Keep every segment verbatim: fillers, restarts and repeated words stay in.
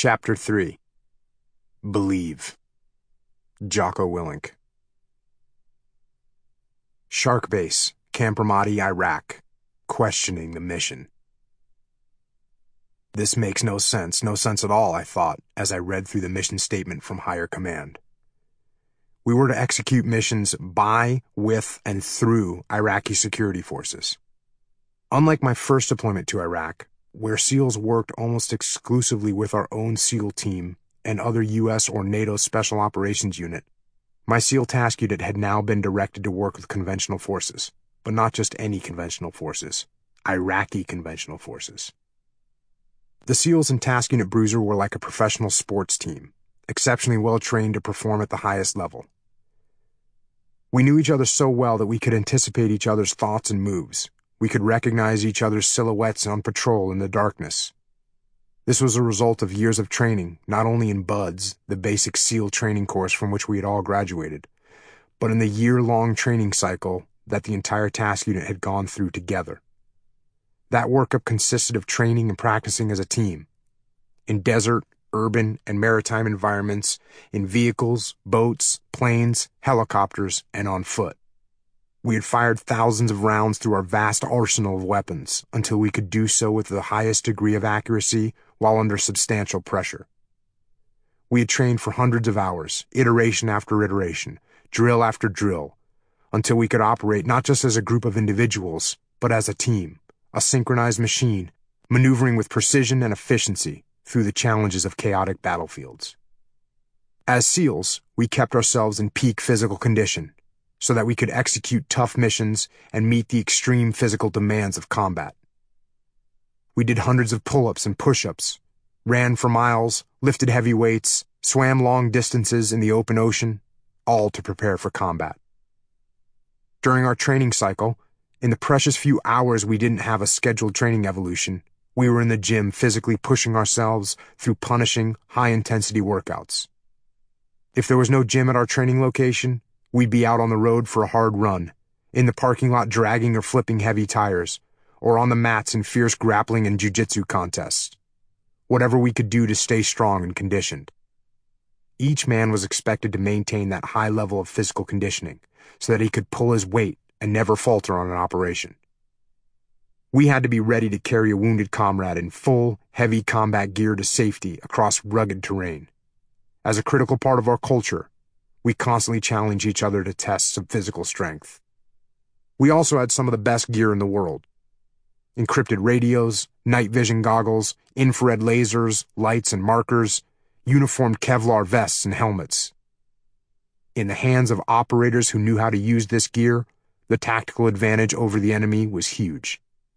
Chapter three. Believe. Jocko Willink. Shark Base, Camp Ramadi, Iraq. Questioning the mission. This makes no sense, no sense at all, I thought, as I read through the mission statement from higher command. We were to execute missions by, with, and through Iraqi security forces. Unlike my first deployment to Iraq, where SEALs worked almost exclusively with our own SEAL team and other U S or NATO Special Operations Unit, my SEAL task unit had now been directed to work with conventional forces, but not just any conventional forces, Iraqi conventional forces. The SEALs in Task Unit Bruiser were like a professional sports team, exceptionally well trained to perform at the highest level. We knew each other so well that we could anticipate each other's thoughts and moves. We could recognize each other's silhouettes on patrol in the darkness. This was a result of years of training, not only in BUDS, the basic SEAL training course from which we had all graduated, but in the year-long training cycle that the entire task unit had gone through together. That workup consisted of training and practicing as a team, in desert, urban, and maritime environments, in vehicles, boats, planes, helicopters, and on foot. We had fired thousands of rounds through our vast arsenal of weapons until we could do so with the highest degree of accuracy while under substantial pressure. We had trained for hundreds of hours, iteration after iteration, drill after drill, until we could operate not just as a group of individuals, but as a team, a synchronized machine, maneuvering with precision and efficiency through the challenges of chaotic battlefields. As SEALs, we kept ourselves in peak physical condition, so that we could execute tough missions and meet the extreme physical demands of combat. We did hundreds of pull-ups and push-ups, ran for miles, lifted heavy weights, swam long distances in the open ocean, all to prepare for combat. During our training cycle, in the precious few hours we didn't have a scheduled training evolution, we were in the gym physically pushing ourselves through punishing, high-intensity workouts. If there was no gym at our training location, we'd be out on the road for a hard run, in the parking lot dragging or flipping heavy tires, or on the mats in fierce grappling and jiu-jitsu contests. Whatever we could do to stay strong and conditioned. Each man was expected to maintain that high level of physical conditioning so that he could pull his weight and never falter on an operation. We had to be ready to carry a wounded comrade in full, heavy combat gear to safety across rugged terrain. As a critical part of our culture, we constantly challenged each other to tests of physical strength. We also had some of the best gear in the world. Encrypted radios, night vision goggles, infrared lasers, lights and markers, uniformed Kevlar vests and helmets. In the hands of operators who knew how to use this gear, the tactical advantage over the enemy was huge.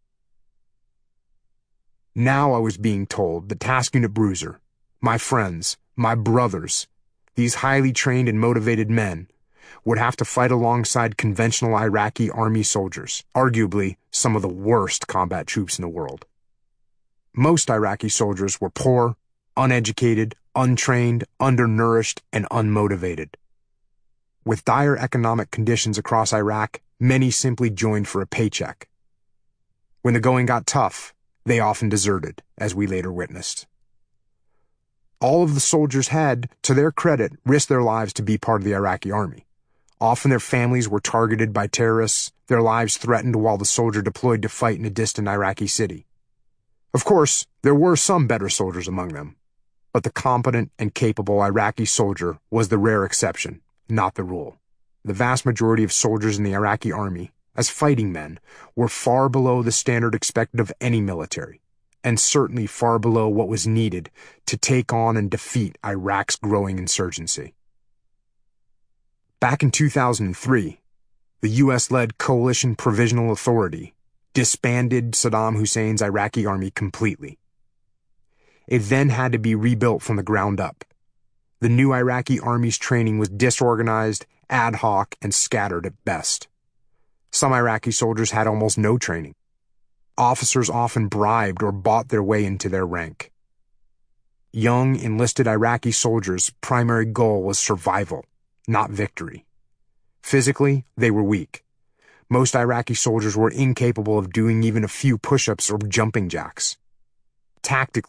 Now I was being told that Task Unit Bruiser, my friends, my brothers, these highly trained and motivated men, would have to fight alongside conventional Iraqi army soldiers, arguably some of the worst combat troops in the world. Most Iraqi soldiers were poor, uneducated, untrained, undernourished, and unmotivated. With dire economic conditions across Iraq, many simply joined for a paycheck. When the going got tough, they often deserted, as we later witnessed. All of the soldiers had, to their credit, risked their lives to be part of the Iraqi army. Often their families were targeted by terrorists, their lives threatened while the soldier deployed to fight in a distant Iraqi city. Of course, there were some better soldiers among them, but the competent and capable Iraqi soldier was the rare exception, not the rule. The vast majority of soldiers in the Iraqi army, as fighting men, were far below the standard expected of any military, and certainly far below what was needed to take on and defeat Iraq's growing insurgency. Back in two thousand three, the U S-led Coalition Provisional Authority disbanded Saddam Hussein's Iraqi army completely. It then had to be rebuilt from the ground up. The new Iraqi army's training was disorganized, ad hoc, and scattered at best. Some Iraqi soldiers had almost no training. Officers often bribed or bought their way into their rank. Young, enlisted Iraqi soldiers' primary goal was survival, not victory. Physically, they were weak. Most Iraqi soldiers were incapable of doing even a few push-ups or jumping jacks. Tactically,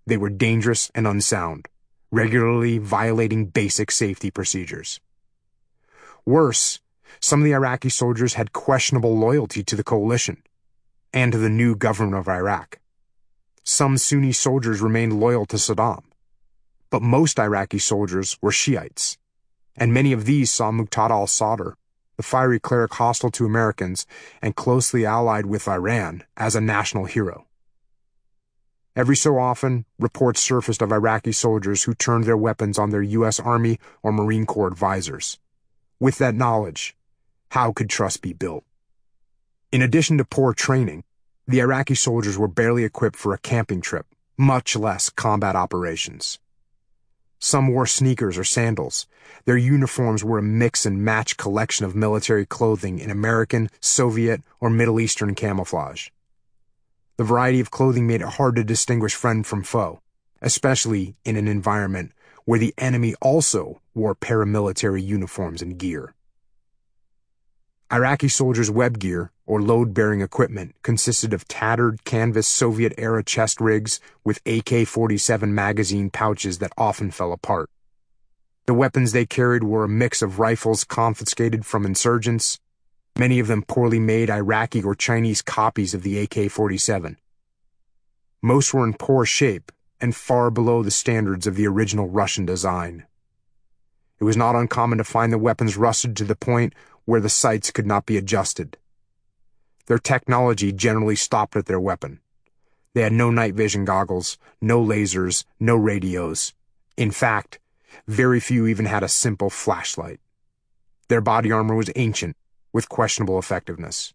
They were dangerous and unsound, regularly violating basic safety procedures. Worse, some of the Iraqi soldiers had questionable loyalty to the coalition and to the new government of Iraq. Some Sunni soldiers remained loyal to Saddam, but most Iraqi soldiers were Shiites, and many of these saw Muqtada al-Sadr, the fiery cleric hostile to Americans and closely allied with Iran, as a national hero. Every so often, reports surfaced of Iraqi soldiers who turned their weapons on their U S Army or Marine Corps advisors. With that knowledge, how could trust be built? In addition to poor training, the Iraqi soldiers were barely equipped for a camping trip, much less combat operations. Some wore sneakers or sandals. Their uniforms were a mix and match collection of military clothing in American, Soviet, or Middle Eastern camouflage. The variety of clothing made it hard to distinguish friend from foe, especially in an environment where the enemy also wore paramilitary uniforms and gear. Iraqi soldiers' web gear, or load-bearing equipment, consisted of tattered canvas Soviet-era chest rigs with A K forty-seven magazine pouches that often fell apart. The weapons they carried were a mix of rifles confiscated from insurgents, many of them poorly made Iraqi or Chinese copies of the A K forty-seven. Most were in poor shape and far below the standards of the original Russian design. It was not uncommon to find the weapons rusted to the point where the sights could not be adjusted. Their technology generally stopped at their weapon. They had no night vision goggles, no lasers, no radios. In fact, very few even had a simple flashlight. Their body armor was ancient, with questionable effectiveness.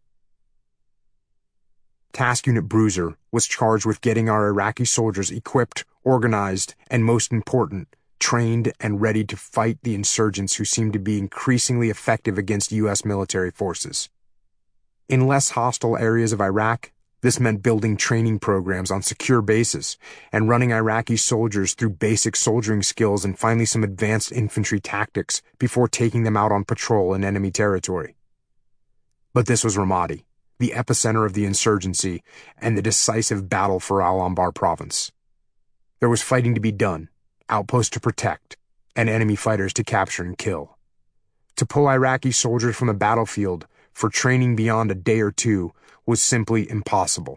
Task Unit Bruiser was charged with getting our Iraqi soldiers equipped, organized, and most important, trained and ready to fight the insurgents who seemed to be increasingly effective against U S military forces. In less hostile areas of Iraq, this meant building training programs on secure bases and running Iraqi soldiers through basic soldiering skills and finally some advanced infantry tactics before taking them out on patrol in enemy territory. But this was Ramadi, the epicenter of the insurgency and the decisive battle for Al-Anbar province. There was fighting to be done, outposts to protect, and enemy fighters to capture and kill. To pull Iraqi soldiers from the battlefield for training beyond a day or two was simply impossible.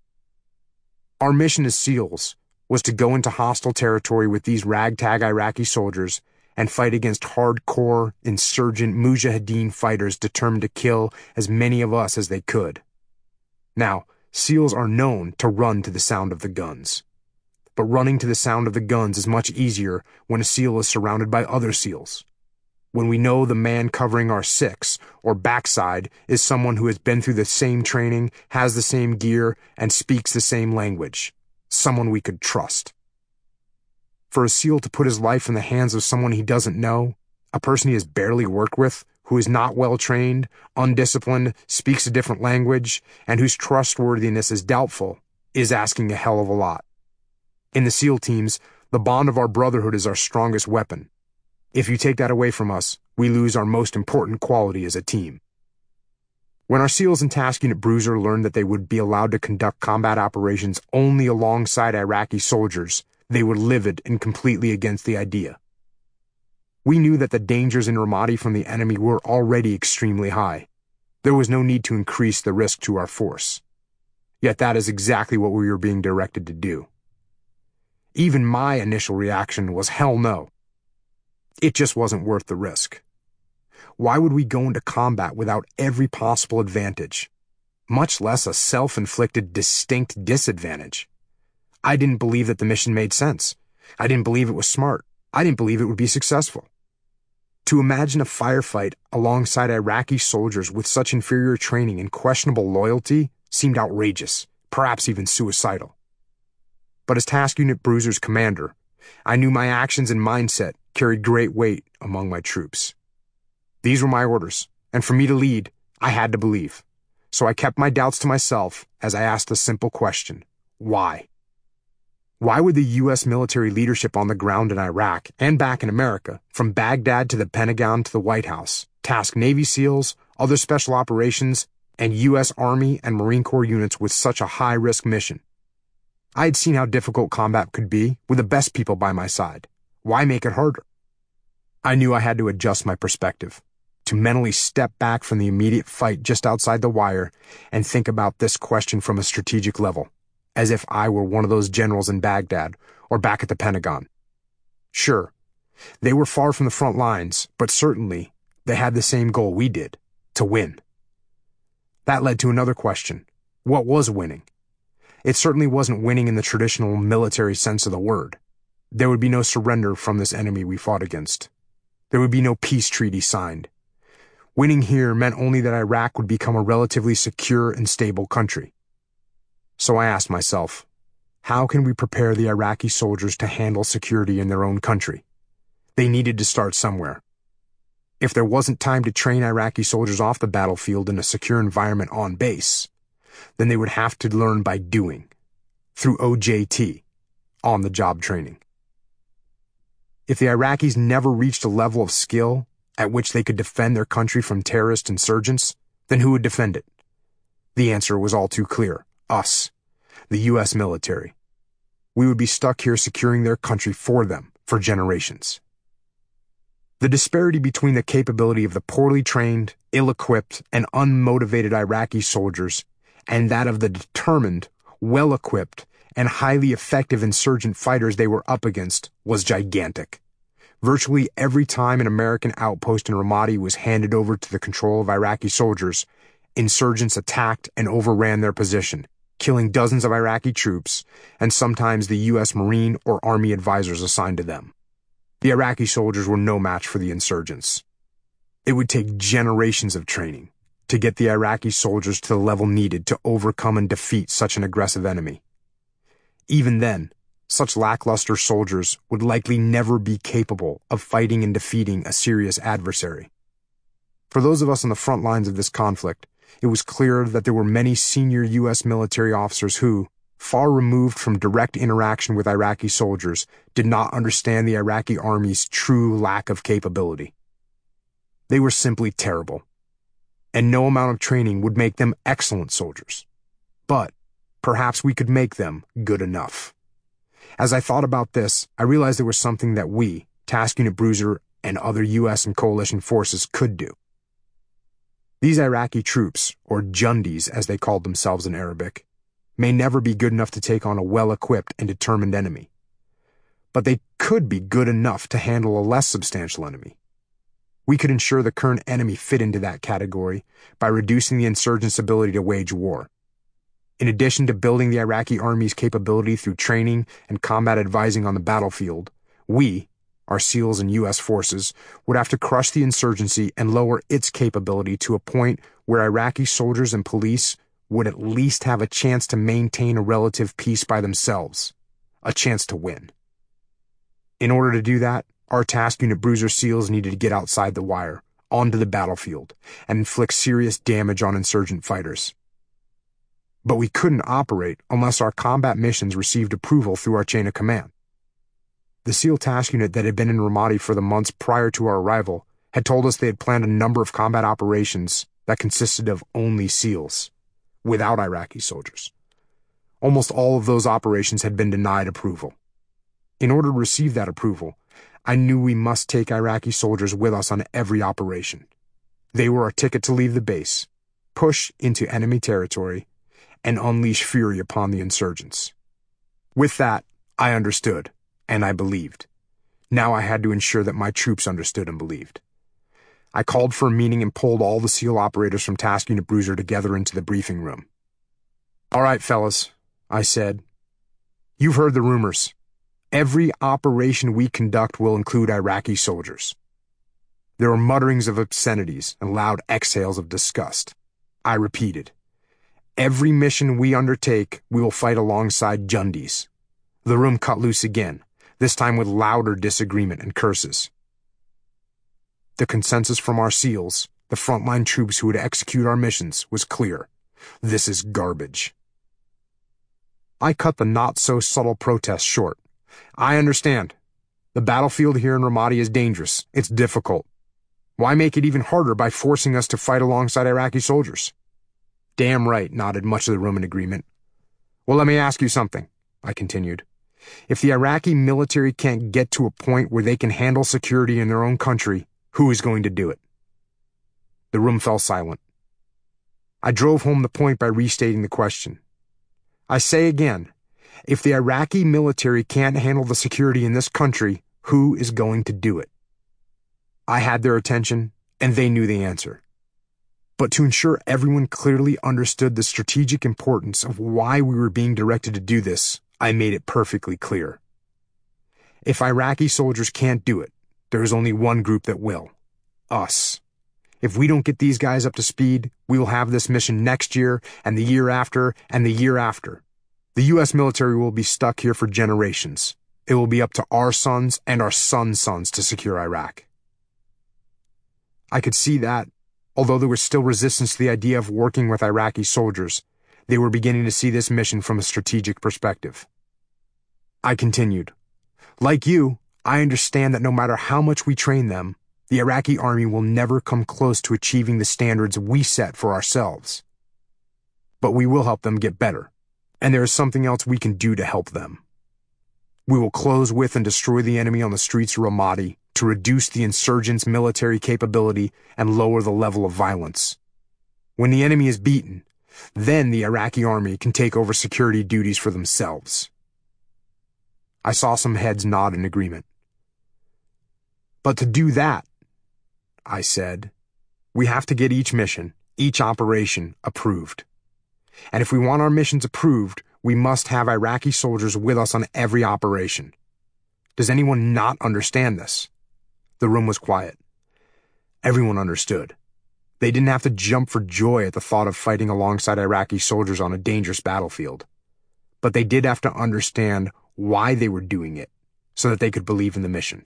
Our mission as SEALs was to go into hostile territory with these ragtag Iraqi soldiers and fight against hardcore, insurgent Mujahideen fighters determined to kill as many of us as they could. Now, SEALs are known to run to the sound of the guns. But running to the sound of the guns is much easier when a SEAL is surrounded by other SEALs. When we know the man covering our six, or backside, is someone who has been through the same training, has the same gear, and speaks the same language. Someone we could trust. For a SEAL to put his life in the hands of someone he doesn't know, a person he has barely worked with, who is not well trained, undisciplined, speaks a different language, and whose trustworthiness is doubtful, is asking a hell of a lot. In the SEAL teams, the bond of our brotherhood is our strongest weapon. If you take that away from us, we lose our most important quality as a team. When our SEALs in Task Unit Bruiser learned that they would be allowed to conduct combat operations only alongside Iraqi soldiers, they were livid and completely against the idea. We knew that the dangers in Ramadi from the enemy were already extremely high. There was no need to increase the risk to our force. Yet that is exactly what we were being directed to do. Even my initial reaction was hell no. It just wasn't worth the risk. Why would we go into combat without every possible advantage, much less a self-inflicted distinct disadvantage? I didn't believe that the mission made sense. I didn't believe it was smart. I didn't believe it would be successful. To imagine a firefight alongside Iraqi soldiers with such inferior training and questionable loyalty seemed outrageous, perhaps even suicidal. But as Task Unit Bruiser's commander, I knew my actions and mindset carried great weight among my troops. These were my orders, and for me to lead, I had to believe. So I kept my doubts to myself as I asked the simple question, why? Why would the U S military leadership on the ground in Iraq and back in America, from Baghdad to the Pentagon to the White House, task Navy SEALs, other special operations, and U S Army and Marine Corps units with such a high-risk mission? I had seen how difficult combat could be with the best people by my side. Why make it harder? I knew I had to adjust my perspective, to mentally step back from the immediate fight just outside the wire and think about this question from a strategic level, as if I were one of those generals in Baghdad or back at the Pentagon. Sure, they were far from the front lines, but certainly they had the same goal we did, to win. That led to another question. What was winning? It certainly wasn't winning in the traditional military sense of the word. There would be no surrender from this enemy we fought against. There would be no peace treaty signed. Winning here meant only that Iraq would become a relatively secure and stable country. So I asked myself, how can we prepare the Iraqi soldiers to handle security in their own country? They needed to start somewhere. If there wasn't time to train Iraqi soldiers off the battlefield in a secure environment on base, then they would have to learn by doing, through O J T, on-the-job training. If the Iraqis never reached a level of skill at which they could defend their country from terrorist insurgents, then who would defend it? The answer was all too clear. Us, the U S military. We would be stuck here securing their country for them for generations. The disparity between the capability of the poorly trained, ill-equipped, and unmotivated Iraqi soldiers and that of the determined, well-equipped, and highly effective insurgent fighters they were up against was gigantic. Virtually every time an American outpost in Ramadi was handed over to the control of Iraqi soldiers, insurgents attacked and overran their position, killing dozens of Iraqi troops and sometimes the U S Marine or Army advisors assigned to them. The Iraqi soldiers were no match for the insurgents. It would take generations of training to get the Iraqi soldiers to the level needed to overcome and defeat such an aggressive enemy. Even then, such lackluster soldiers would likely never be capable of fighting and defeating a serious adversary. For those of us on the front lines of this conflict, it was clear that there were many senior U S military officers who, far removed from direct interaction with Iraqi soldiers, did not understand the Iraqi army's true lack of capability. They were simply terrible, and no amount of training would make them excellent soldiers. But perhaps we could make them good enough. As I thought about this, I realized there was something that we, Task Unit Bruiser, and other U S and coalition forces could do. These Iraqi troops, or Jundis as they called themselves in Arabic, may never be good enough to take on a well-equipped and determined enemy. But they could be good enough to handle a less substantial enemy. We could ensure the current enemy fit into that category by reducing the insurgents' ability to wage war. In addition to building the Iraqi army's capability through training and combat advising on the battlefield, we, our SEALs and U S forces, would have to crush the insurgency and lower its capability to a point where Iraqi soldiers and police would at least have a chance to maintain a relative peace by themselves, a chance to win. In order to do that, our Task Unit Bruiser SEALs needed to get outside the wire, onto the battlefield, and inflict serious damage on insurgent fighters. But we couldn't operate unless our combat missions received approval through our chain of command. The SEAL task unit that had been in Ramadi for the months prior to our arrival had told us they had planned a number of combat operations that consisted of only SEALs, without Iraqi soldiers. Almost all of those operations had been denied approval. In order to receive that approval, I knew we must take Iraqi soldiers with us on every operation. They were our ticket to leave the base, push into enemy territory, and unleash fury upon the insurgents. With that, I understood, and I believed. Now I had to ensure that my troops understood and believed. I called for a meeting and pulled all the SEAL operators from Task Unit Bruiser together into the briefing room. "All right, fellas," I said. "You've heard the rumors. Every operation we conduct will include Iraqi soldiers." There were mutterings of obscenities and loud exhales of disgust. I repeated, "Every mission we undertake, we will fight alongside Jundis." The room cut loose again, this time with louder disagreement and curses. The consensus from our SEALs, the frontline troops who would execute our missions, was clear. This is garbage. I cut the not-so-subtle protest short. I understand. The battlefield here in Ramadi is dangerous. It's difficult. Why make it even harder by forcing us to fight alongside Iraqi soldiers? Damn right, nodded much of the room in agreement. Well, let me ask you something. I continued. If the Iraqi military can't get to a point where they can handle security in their own country, who is going to do it? The room fell silent. I drove home the point by restating the question. I say again, if the Iraqi military can't handle the security in this country, who is going to do it? I had their attention, and they knew the answer. But to ensure everyone clearly understood the strategic importance of why we were being directed to do this, I made it perfectly clear. If Iraqi soldiers can't do it, there is only one group that will. Us. If we don't get these guys up to speed, we will have this mission next year, and the year after, and the year after. The U S military will be stuck here for generations. It will be up to our sons and our sons' sons to secure Iraq. I could see that, although there was still resistance to the idea of working with Iraqi soldiers, they were beginning to see this mission from a strategic perspective. I continued. Like you, I understand that no matter how much we train them, the Iraqi army will never come close to achieving the standards we set for ourselves. But we will help them get better, and there is something else we can do to help them. We will close with and destroy the enemy on the streets of Ramadi to reduce the insurgents' military capability and lower the level of violence. When the enemy is beaten, then the Iraqi army can take over security duties for themselves. I saw some heads nod in agreement. But to do that, I said, we have to get each mission, each operation, approved. And if we want our missions approved, we must have Iraqi soldiers with us on every operation. Does anyone not understand this? The room was quiet. Everyone understood. They didn't have to jump for joy at the thought of fighting alongside Iraqi soldiers on a dangerous battlefield. But they did have to understand why they were doing it, so that they could believe in the mission.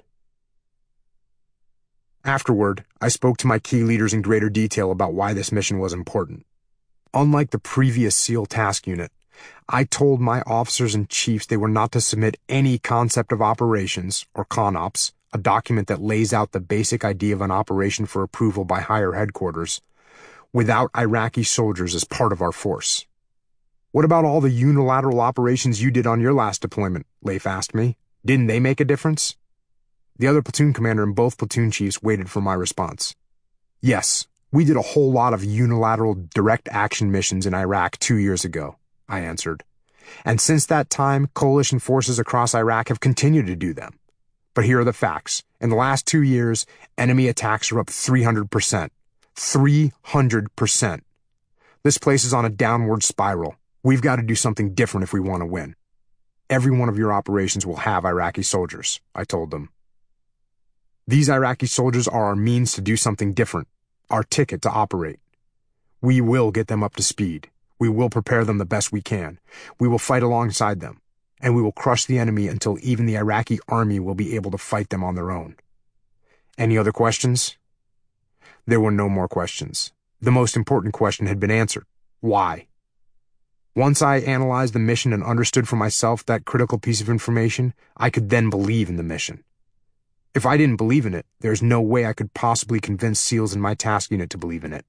Afterward, I spoke to my key leaders in greater detail about why this mission was important. Unlike the previous SEAL task unit, I told my officers and chiefs they were not to submit any concept of operations, or CONOPS, a document that lays out the basic idea of an operation for approval by higher headquarters, without Iraqi soldiers as part of our force. What about all the unilateral operations you did on your last deployment? Leif asked me. Didn't they make a difference? The other platoon commander and both platoon chiefs waited for my response. Yes, we did a whole lot of unilateral direct action missions in Iraq two years ago, I answered. And since that time, coalition forces across Iraq have continued to do them. But here are the facts. In the last two years, enemy attacks are up three hundred percent. three hundred percent. This place is on a downward spiral. We've got to do something different if we want to win. Every one of your operations will have Iraqi soldiers, I told them. These Iraqi soldiers are our means to do something different, our ticket to operate. We will get them up to speed. We will prepare them the best we can. We will fight alongside them, and we will crush the enemy until even the Iraqi army will be able to fight them on their own. Any other questions? There were no more questions. The most important question had been answered. Why? Once I analyzed the mission and understood for myself that critical piece of information, I could then believe in the mission. If I didn't believe in it, there's no way I could possibly convince SEALs in my task unit to believe in it.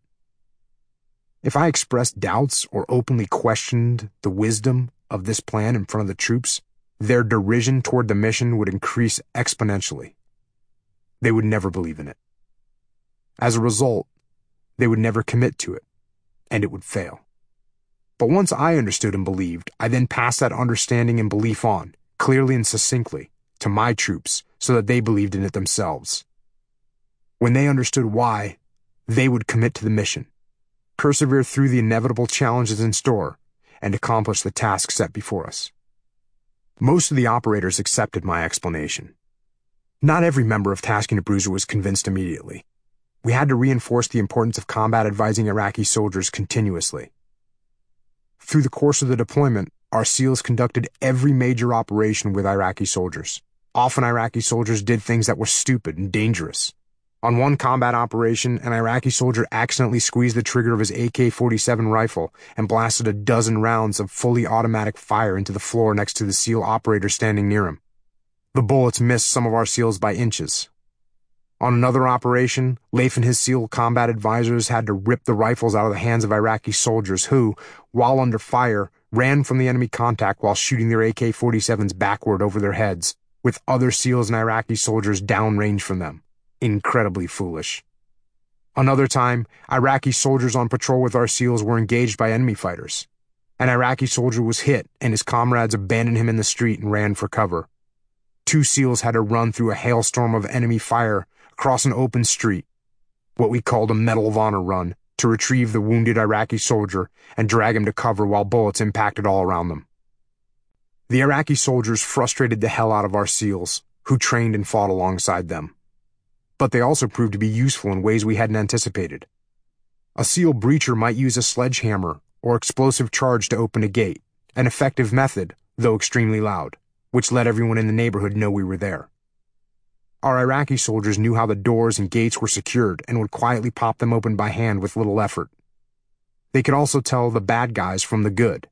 If I expressed doubts or openly questioned the wisdom of this plan in front of the troops, their derision toward the mission would increase exponentially. They would never believe in it. As a result, they would never commit to it, and it would fail. But once I understood and believed, I then passed that understanding and belief on, clearly and succinctly, to my troops so that they believed in it themselves. When they understood why, they would commit to the mission, persevere through the inevitable challenges in store, and accomplish the task set before us. Most of the operators accepted my explanation. Not every member of Task Unit Bruiser was convinced immediately. We had to reinforce the importance of combat advising Iraqi soldiers continuously. Through the course of the deployment, our SEALs conducted every major operation with Iraqi soldiers. Often Iraqi soldiers did things that were stupid and dangerous. On one combat operation, an Iraqi soldier accidentally squeezed the trigger of his A K forty-seven rifle and blasted a dozen rounds of fully automatic fire into the floor next to the SEAL operator standing near him. The bullets missed some of our SEALs by inches. On another operation, Leif and his SEAL combat advisors had to rip the rifles out of the hands of Iraqi soldiers who, while under fire, ran from the enemy contact while shooting their A K forty-sevens backward over their heads, with other SEALs and Iraqi soldiers downrange from them. Incredibly foolish. Another time, Iraqi soldiers on patrol with our SEALs were engaged by enemy fighters. An Iraqi soldier was hit, and his comrades abandoned him in the street and ran for cover. Two SEALs had to run through a hailstorm of enemy fire across an open street, what we called a Medal of Honor run, to retrieve the wounded Iraqi soldier and drag him to cover while bullets impacted all around them. The Iraqi soldiers frustrated the hell out of our SEALs, who trained and fought alongside them. But they also proved to be useful in ways we hadn't anticipated. A SEAL breacher might use a sledgehammer or explosive charge to open a gate, an effective method, though extremely loud, which let everyone in the neighborhood know we were there. Our Iraqi soldiers knew how the doors and gates were secured and would quietly pop them open by hand with little effort. They could also tell the bad guys from the good.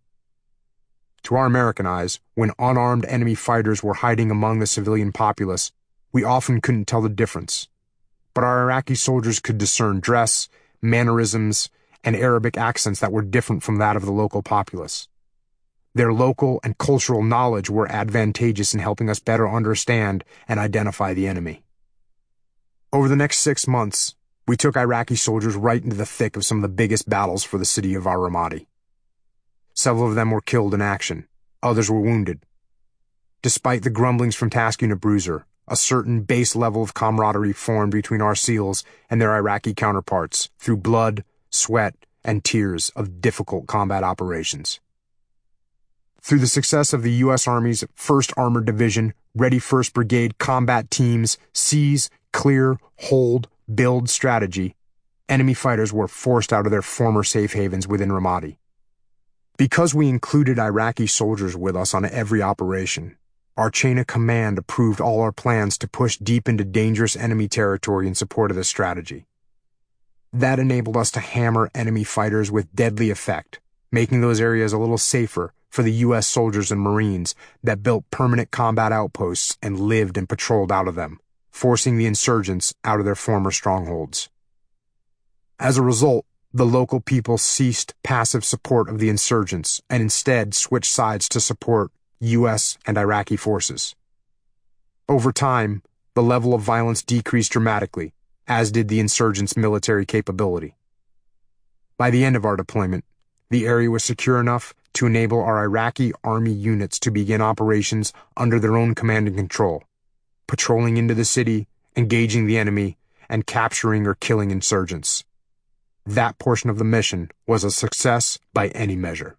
To our American eyes, when unarmed enemy fighters were hiding among the civilian populace, we often couldn't tell the difference. But our Iraqi soldiers could discern dress, mannerisms, and Arabic accents that were different from that of the local populace. Their local and cultural knowledge were advantageous in helping us better understand and identify the enemy. Over the next six months, we took Iraqi soldiers right into the thick of some of the biggest battles for the city of al-Ramadi. Several of them were killed in action. Others were wounded. Despite the grumblings from Task Unit Bruiser, a certain base level of camaraderie formed between our SEALs and their Iraqi counterparts through blood, sweat, and tears of difficult combat operations. Through the success of the U S Army's first Armored Division, Ready First Brigade combat teams' seize, clear, hold, build strategy, enemy fighters were forced out of their former safe havens within Ramadi. Because we included Iraqi soldiers with us on every operation, our chain of command approved all our plans to push deep into dangerous enemy territory in support of this strategy. That enabled us to hammer enemy fighters with deadly effect, making those areas a little safer for the U S soldiers and Marines that built permanent combat outposts and lived and patrolled out of them, forcing the insurgents out of their former strongholds. As a result, the local people ceased passive support of the insurgents and instead switched sides to support U S and Iraqi forces. Over time, the level of violence decreased dramatically, as did the insurgents' military capability. By the end of our deployment, the area was secure enough to enable our Iraqi army units to begin operations under their own command and control, patrolling into the city, engaging the enemy, and capturing or killing insurgents. That portion of the mission was a success by any measure.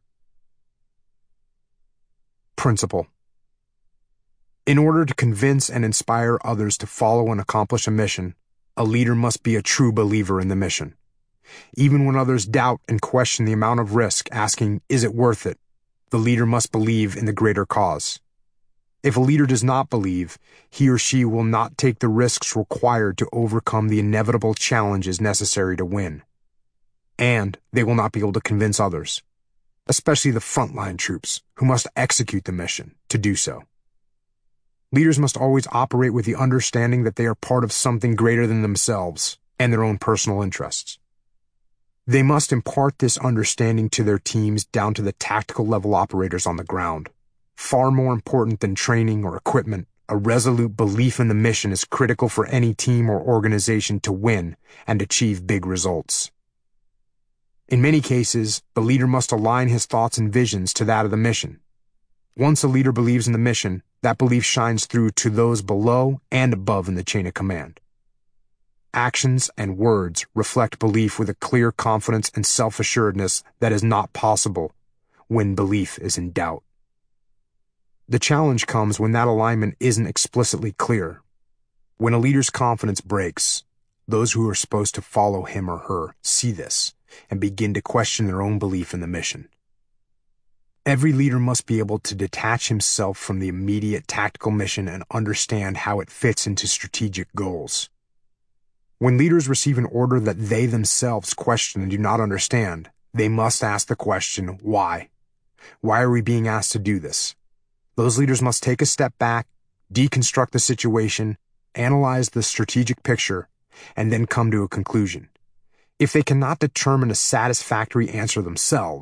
Principle. In order to convince and inspire others to follow and accomplish a mission, a leader must be a true believer in the mission. Even when others doubt and question the amount of risk, asking, "Is it worth it?" the leader must believe in the greater cause. If a leader does not believe, he or she will not take the risks required to overcome the inevitable challenges necessary to win. And they will not be able to convince others, especially the frontline troops who must execute the mission, to do so. Leaders must always operate with the understanding that they are part of something greater than themselves and their own personal interests. They must impart this understanding to their teams down to the tactical level operators on the ground. Far more important than training or equipment, a resolute belief in the mission is critical for any team or organization to win and achieve big results. In many cases, the leader must align his thoughts and visions to that of the mission. Once a leader believes in the mission, that belief shines through to those below and above in the chain of command. Actions and words reflect belief with a clear confidence and self-assuredness that is not possible when belief is in doubt. The challenge comes when that alignment isn't explicitly clear. When a leader's confidence breaks, those who are supposed to follow him or her see this and begin to question their own belief in the mission. Every leader must be able to detach himself from the immediate tactical mission and understand how it fits into strategic goals. When leaders receive an order that they themselves question and do not understand, they must ask the question, why? Why are we being asked to do this? Those leaders must take a step back, deconstruct the situation, analyze the strategic picture, and then come to a conclusion. If they cannot determine a satisfactory answer themselves,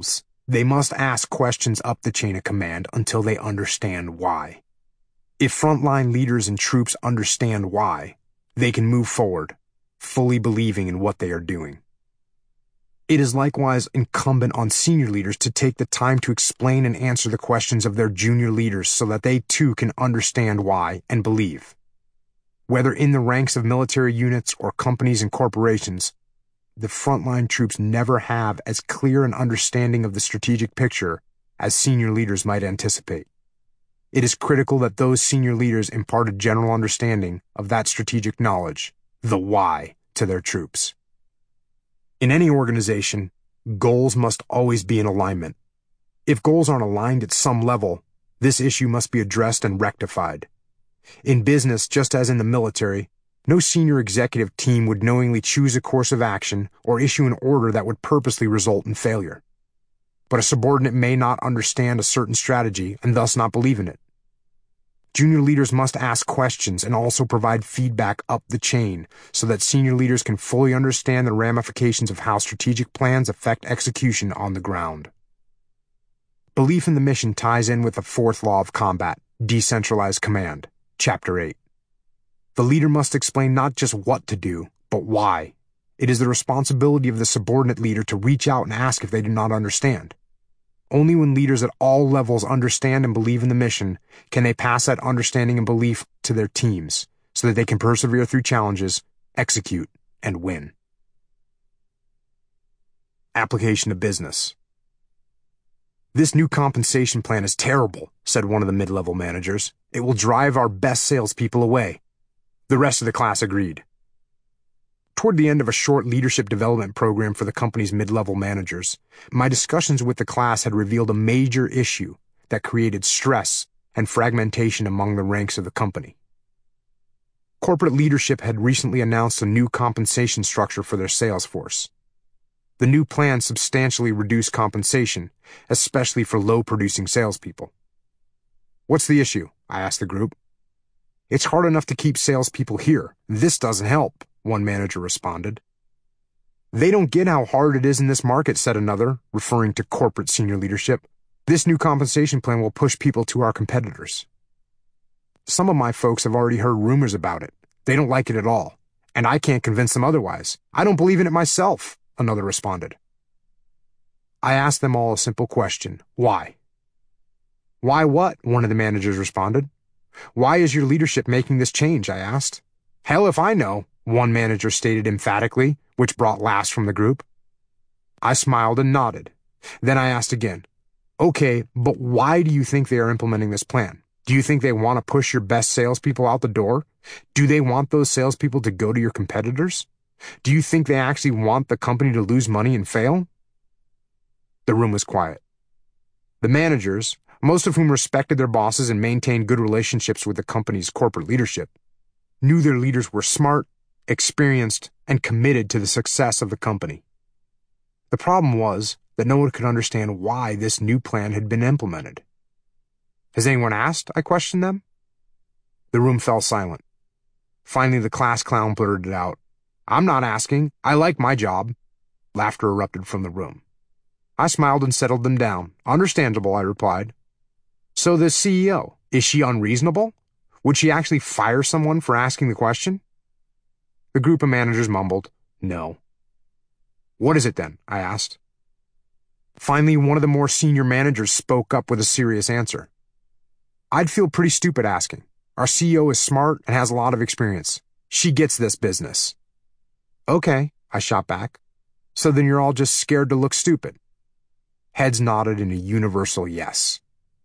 They must ask questions up the chain of command until they understand why. If frontline leaders and troops understand why, they can move forward, fully believing in what they are doing. It is likewise incumbent on senior leaders to take the time to explain and answer the questions of their junior leaders so that they too can understand why and believe. Whether in the ranks of military units or companies and corporations, the frontline troops never have as clear an understanding of the strategic picture as senior leaders might anticipate. It is critical that those senior leaders impart a general understanding of that strategic knowledge, the why, to their troops. In any organization, goals must always be in alignment. If goals aren't aligned at some level, this issue must be addressed and rectified. In business, just as in the military, no senior executive team would knowingly choose a course of action or issue an order that would purposely result in failure. But a subordinate may not understand a certain strategy and thus not believe in it. Junior leaders must ask questions and also provide feedback up the chain so that senior leaders can fully understand the ramifications of how strategic plans affect execution on the ground. Belief in the mission ties in with the fourth law of combat, decentralized command, Chapter eight. The leader must explain not just what to do, but why. It is the responsibility of the subordinate leader to reach out and ask if they do not understand. Only when leaders at all levels understand and believe in the mission can they pass that understanding and belief to their teams so that they can persevere through challenges, execute, and win. Application to business. "This new compensation plan is terrible," said one of the mid-level managers. "It will drive our best salespeople away." The rest of the class agreed. Toward the end of a short leadership development program for the company's mid-level managers, my discussions with the class had revealed a major issue that created stress and fragmentation among the ranks of the company. Corporate leadership had recently announced a new compensation structure for their sales force. The new plan substantially reduced compensation, especially for low-producing salespeople. "What's the issue?" I asked the group. "It's hard enough to keep salespeople here. This doesn't help," one manager responded. "They don't get how hard it is in this market," said another, referring to corporate senior leadership. "This new compensation plan will push people to our competitors." "Some of my folks have already heard rumors about it. They don't like it at all, and I can't convince them otherwise. I don't believe in it myself," another responded. I asked them all a simple question: why? "Why what?" one of the managers responded. "Why is your leadership making this change?" I asked. "Hell if I know," one manager stated emphatically, which brought laughs from the group. I smiled and nodded. Then I asked again, "Okay, but why do you think they are implementing this plan? Do you think they want to push your best salespeople out the door? Do they want those salespeople to go to your competitors? Do you think they actually want the company to lose money and fail?" The room was quiet. The managers, most of whom respected their bosses and maintained good relationships with the company's corporate leadership, knew their leaders were smart, experienced, and committed to the success of the company. The problem was that no one could understand why this new plan had been implemented. "Has anyone asked?" I questioned them. The room fell silent. Finally, the class clown blurted out, "I'm not asking. I like my job." Laughter erupted from the room. I smiled and settled them down. "Understandable," I replied. "So this C E O, is she unreasonable? Would she actually fire someone for asking the question?" The group of managers mumbled, "No." "What is it then?" I asked. Finally, one of the more senior managers spoke up with a serious answer. "I'd feel pretty stupid asking. Our C E O is smart and has a lot of experience. She gets this business." "Okay," I shot back. "So then you're all just scared to look stupid?" Heads nodded in a universal yes.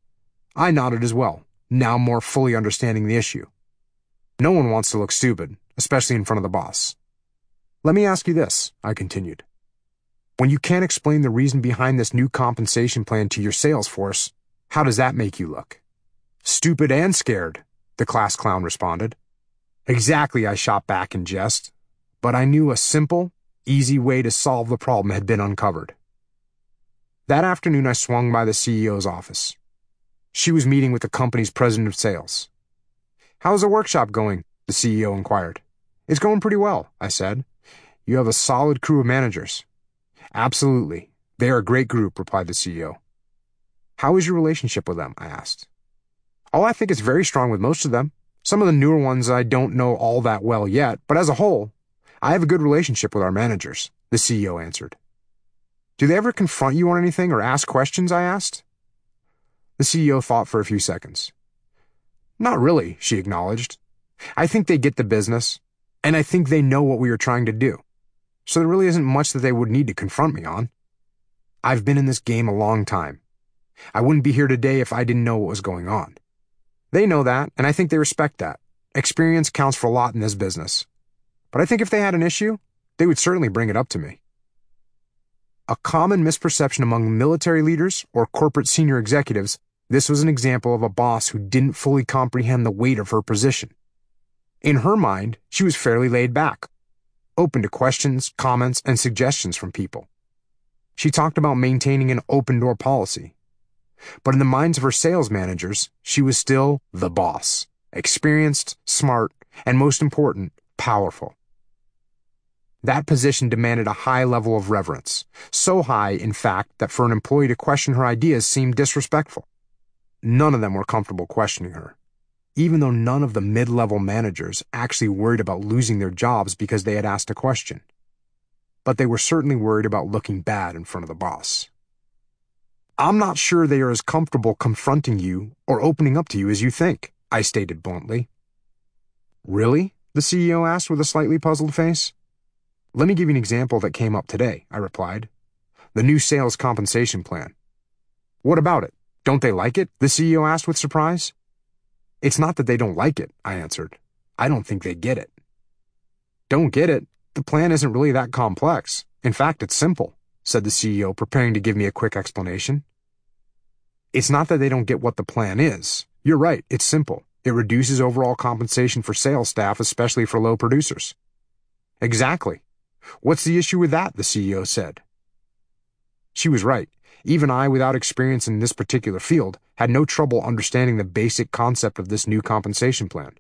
I nodded as well, now more fully understanding the issue. No one wants to look stupid, especially in front of the boss. "Let me ask you this," I continued. "When you can't explain the reason behind this new compensation plan to your sales force, how does that make you look?" "Stupid and scared," the class clown responded. "Exactly," I shot back in jest. But I knew a simple, easy way to solve the problem had been uncovered. That afternoon, I swung by the C E O's office. She was meeting with the company's president of sales. "How's the workshop going?" the C E O inquired. "It's going pretty well," I said. "You have a solid crew of managers." "Absolutely. They are a great group, replied the C E O. How is your relationship with them? I asked. Oh, I think it's very strong with most of them. Some of the newer ones I don't know all that well yet, but as a whole, I have a good relationship with our managers, the C E O answered. Do they ever confront you on anything or ask questions? I asked. The C E O thought for a few seconds. Not really, she acknowledged. I think they get the business, and I think they know what we are trying to do. So there really isn't much that they would need to confront me on. I've been in this game a long time. I wouldn't be here today if I didn't know what was going on. They know that, and I think they respect that. Experience counts for a lot in this business. But I think if they had an issue, they would certainly bring it up to me. A common misperception among military leaders or corporate senior executives, this was an example of a boss who didn't fully comprehend the weight of her position. In her mind, she was fairly laid back, open to questions, comments, and suggestions from people. She talked about maintaining an open-door policy. But in the minds of her sales managers, she was still the boss, experienced, smart, and most important, powerful. That position demanded a high level of reverence, so high, in fact, that for an employee to question her ideas seemed disrespectful. None of them were comfortable questioning her, even though none of the mid-level managers actually worried about losing their jobs because they had asked a question. But they were certainly worried about looking bad in front of the boss. I'm not sure they are as comfortable confronting you or opening up to you as you think, I stated bluntly. Really? The C E O asked with a slightly puzzled face. Let me give you an example that came up today, I replied. The new sales compensation plan. What about it? Don't they like it? The C E O asked with surprise. It's not that they don't like it, I answered. I don't think they get it. Don't get it? The plan isn't really that complex. In fact, it's simple, said the C E O, preparing to give me a quick explanation. It's not that they don't get what the plan is. You're right, it's simple. It reduces overall compensation for sales staff, especially for low producers. Exactly. What's the issue with that? The C E O said. She was right. Even I, without experience in this particular field, had no trouble understanding the basic concept of this new compensation plan.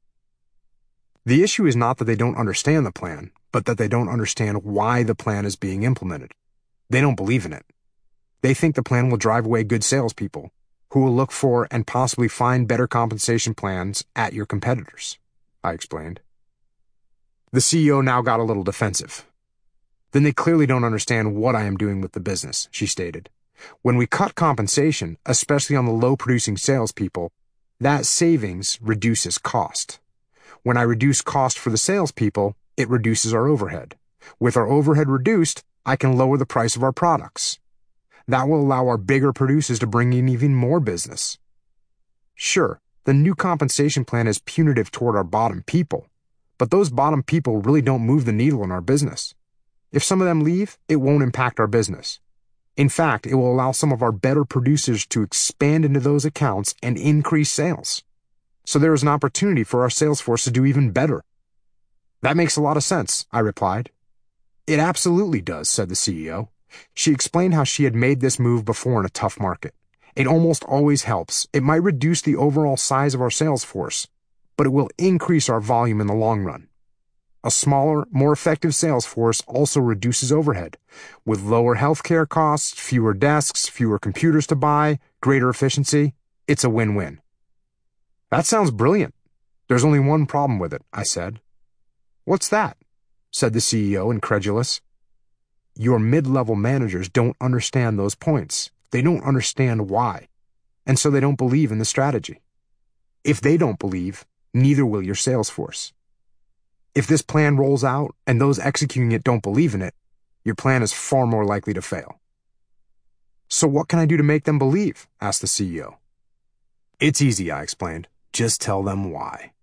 The issue is not that they don't understand the plan, but that they don't understand why the plan is being implemented. They don't believe in it. They think the plan will drive away good salespeople, who will look for and possibly find better compensation plans at your competitors, I explained. The C E O now got a little defensive. Then they clearly don't understand what I am doing with the business, she stated. When we cut compensation, especially on the low-producing salespeople, that savings reduces cost. When I reduce cost for the salespeople, it reduces our overhead. With our overhead reduced, I can lower the price of our products. That will allow our bigger producers to bring in even more business. Sure, the new compensation plan is punitive toward our bottom people, but those bottom people really don't move the needle in our business. If some of them leave, it won't impact our business. In fact, it will allow some of our better producers to expand into those accounts and increase sales. So there is an opportunity for our sales force to do even better. That makes a lot of sense, I replied. It absolutely does, said the C E O. She explained how she had made this move before in a tough market. It almost always helps. It might reduce the overall size of our sales force, but it will increase our volume in the long run. A smaller, more effective sales force also reduces overhead. With lower healthcare costs, fewer desks, fewer computers to buy, greater efficiency, it's a win-win. That sounds brilliant. There's only one problem with it, I said. What's that? Said the C E O, incredulous. Your mid-level managers don't understand those points. They don't understand why. And so they don't believe in the strategy. If they don't believe, neither will your sales force. If this plan rolls out and those executing it don't believe in it, your plan is far more likely to fail. So what can I do to make them believe? Asked the C E O. It's easy, I explained. Just tell them why.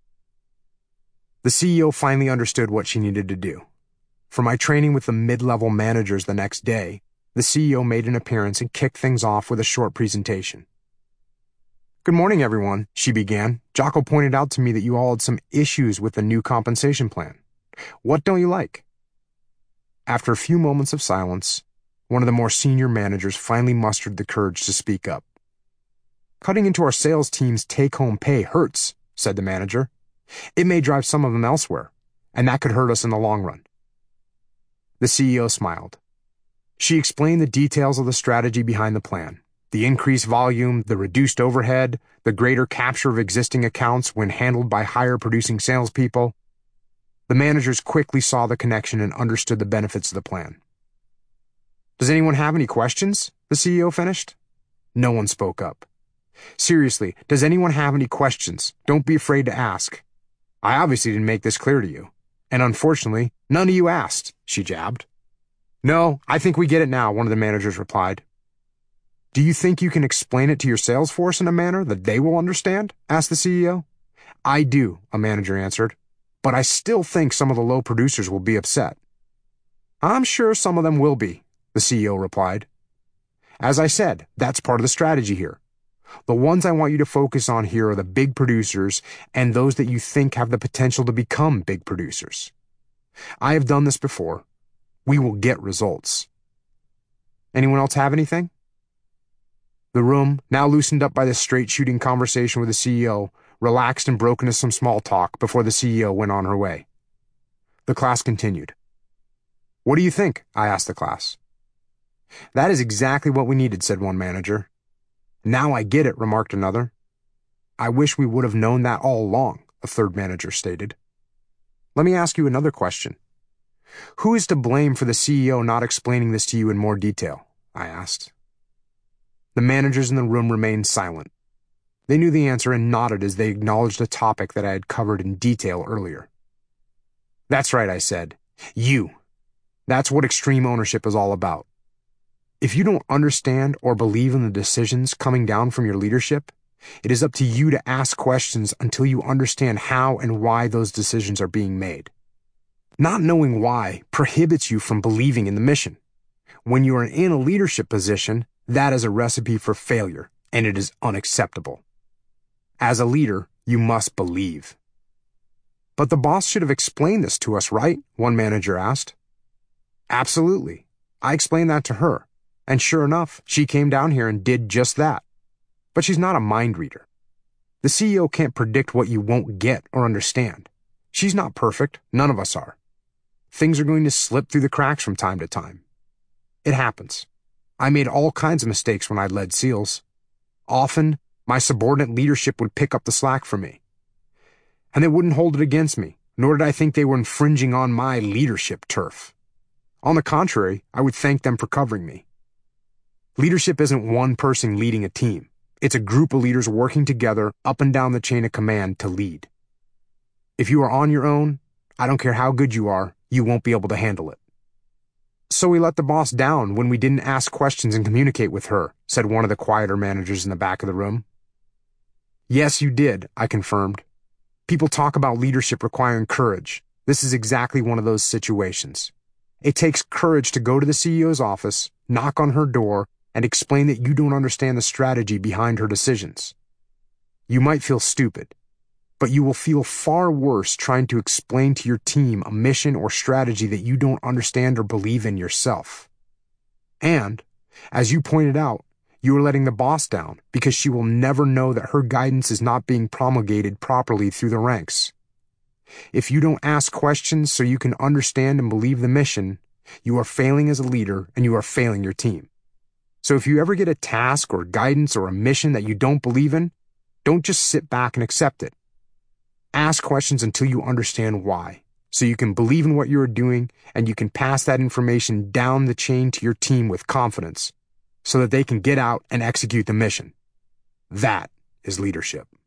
The C E O finally understood what she needed to do. For my training with the mid-level managers the next day, the C E O made an appearance and kicked things off with a short presentation. Good morning, everyone, she began. Jocko pointed out to me that you all had some issues with the new compensation plan. What don't you like? After a few moments of silence, one of the more senior managers finally mustered the courage to speak up. Cutting into our sales team's take-home pay hurts, said the manager. It may drive some of them elsewhere, and that could hurt us in the long run. The C E O smiled. She explained the details of the strategy behind the plan. The increased volume, the reduced overhead, the greater capture of existing accounts when handled by higher producing salespeople. The managers quickly saw the connection and understood the benefits of the plan. Does anyone have any questions? The C E O finished. No one spoke up. Seriously, does anyone have any questions? Don't be afraid to ask. I obviously didn't make this clear to you. And unfortunately, none of you asked, she jabbed. No, I think we get it now, one of the managers replied. Do you think you can explain it to your sales force in a manner that they will understand? Asked the C E O. I do, a manager answered, but I still think some of the low producers will be upset. I'm sure some of them will be, the C E O replied. As I said, that's part of the strategy here. The ones I want you to focus on here are the big producers and those that you think have the potential to become big producers. I have done this before. We will get results. Anyone else have anything? The room, now loosened up by the straight-shooting conversation with the C E O, relaxed and broke into some small talk before the C E O went on her way. The class continued. What do you think? I asked the class. That is exactly what we needed, said one manager. Now I get it, remarked another. I wish we would have known that all along, a third manager stated. Let me ask you another question. Who is to blame for the C E O not explaining this to you in more detail? I asked. The managers in the room remained silent. They knew the answer and nodded as they acknowledged a topic that I had covered in detail earlier. That's right, I said. You. That's what extreme ownership is all about. If you don't understand or believe in the decisions coming down from your leadership, it is up to you to ask questions until you understand how and why those decisions are being made. Not knowing why prohibits you from believing in the mission. When you are in a leadership position, that is a recipe for failure, and it is unacceptable. As a leader, you must believe. But the boss should have explained this to us, right? One manager asked. Absolutely. I explained that to her, and sure enough, she came down here and did just that. But she's not a mind reader. The C E O can't predict what you won't get or understand. She's not perfect. None of us are. Things are going to slip through the cracks from time to time. It happens. I made all kinds of mistakes when I led SEALs. Often, my subordinate leadership would pick up the slack for me. And they wouldn't hold it against me, nor did I think they were infringing on my leadership turf. On the contrary, I would thank them for covering me. Leadership isn't one person leading a team. It's a group of leaders working together up and down the chain of command to lead. If you are on your own, I don't care how good you are, you won't be able to handle it. So we let the boss down when we didn't ask questions and communicate with her, said one of the quieter managers in the back of the room. Yes, you did, I confirmed. People talk about leadership requiring courage. This is exactly one of those situations. It takes courage to go to the C E O's office, knock on her door, and explain that you don't understand the strategy behind her decisions. You might feel stupid, but you will feel far worse trying to explain to your team a mission or strategy that you don't understand or believe in yourself. And, as you pointed out, you are letting the boss down because she will never know that her guidance is not being promulgated properly through the ranks. If you don't ask questions so you can understand and believe the mission, you are failing as a leader and you are failing your team. So if you ever get a task or guidance or a mission that you don't believe in, don't just sit back and accept it. Ask questions until you understand why, so you can believe in what you are doing and you can pass that information down the chain to your team with confidence, so that they can get out and execute the mission. That is leadership.